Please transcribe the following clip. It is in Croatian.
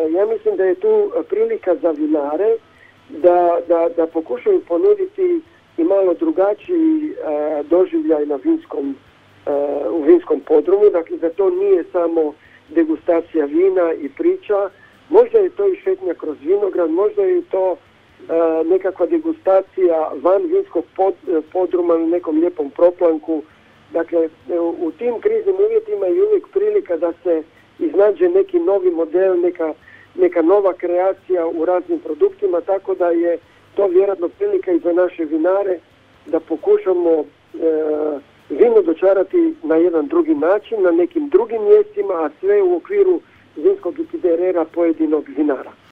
Ja mislim da je tu prilika za vinare da pokušaju ponuditi i malo drugačiji doživljaj u vinskom podrumu. Dakle, da to nije samo degustacija vina i priča. Možda je to i šetnja kroz vinograd, možda je to nekakva degustacija van vinskog podruma na nekom lijepom proplanku. Dakle, u tim kriznim uvjetima je uvijek prilika da se iznađe neki novi model, neka nova kreacija u raznim produktima, tako da je to vjerojatno prilika i za naše vinare da pokušamo vino dočarati na jedan drugi način, na nekim drugim mjestima, a sve u okviru vinskog itinerera pojedinog vinara.